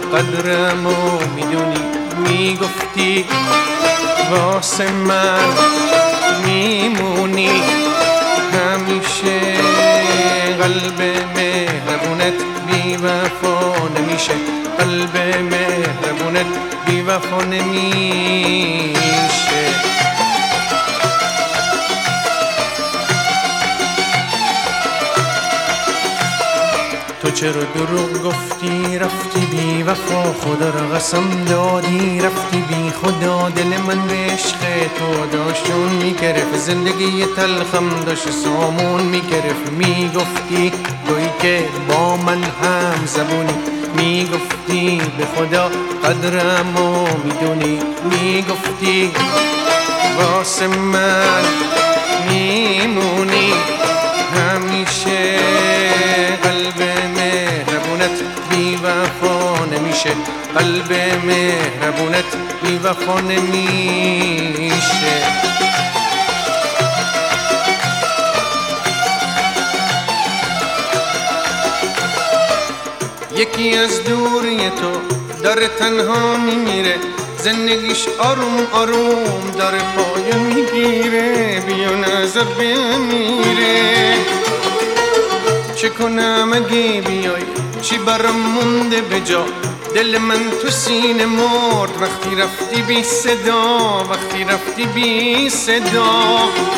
قدرمو میدونی، میگفتی واسه من میمونی همیشه. قلب مهربونت بی وفا نمیشه، قلب مهربونت بی وفا نمیشه. تو چرا دروغ گفتی رفتی بی وفا، خدا را قسم دادی رفتی بی خدا. دل من به عشق تو داشت جون میگرفت، زندگی تلخم داشت سامون میگرفت. میگفتی تویی که با من هم زبونی، میگفتی به خدا قدرمو میدونی، میگفتی واسه من میمونی همیشه. قلب مهربونت بی وفا نمیشه، قلب مهربونت بی وفا نمیشه. یکی از دوری تو داره تنها میمیره، زندگیش آروم آروم داره پایان میگیره. بیا نظر بمیره، چه کنم اگه بیای، چی برام مونده به جا. دل من تو سینه مرد وقتی رفتی بی صدا، وقتی رفتی بی صدا.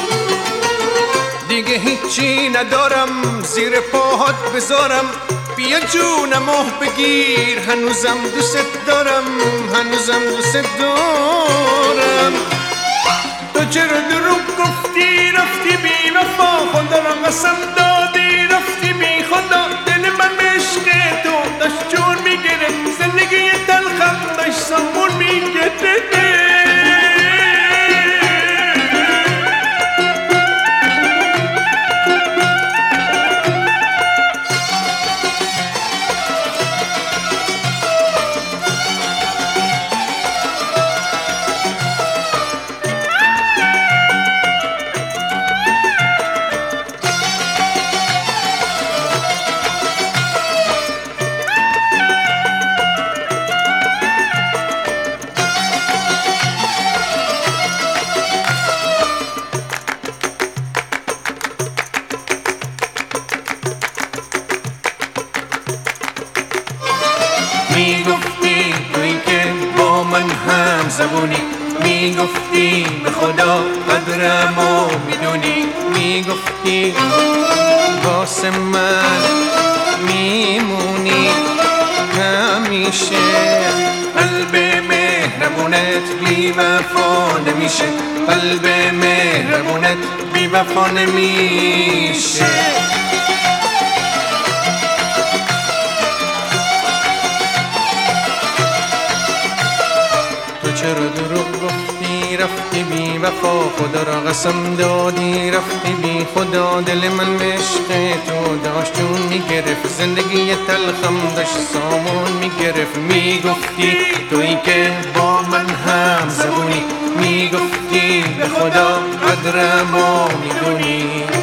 دیگه هیچی ندارم زیر پاهات بذارم، بیا جونمو بگیر، هنوزم دوست دارم، هنوزم دوست دارم. تو چرا دروغ گفتی رفتی بی وفا، خدا را قسم دادی رفتی بی خدا. دل من به عشق تو داشت جون میگرفت، زندگی تلخم داشت سامون میگرفت. میگفتی تویی که با من هم زبونی، میگفتی به خدا قدرمو میدونی، میگفتی واسه من میمونی همیشه. قلب مهربونت بی وفا نمیشه، قلب مهربونت بی وفا نمیشه. چرا دروغ گفتی رفتی بی وفا، خدا را قسم دادی رفتی بی خدا. دل من به عشق تو داشت جون میگرفت، زندگی تلخم داشت سامون میگرفت. میگفتی تویی که با من هم زبونی، میگفتی به خدا قدرمو میدونی.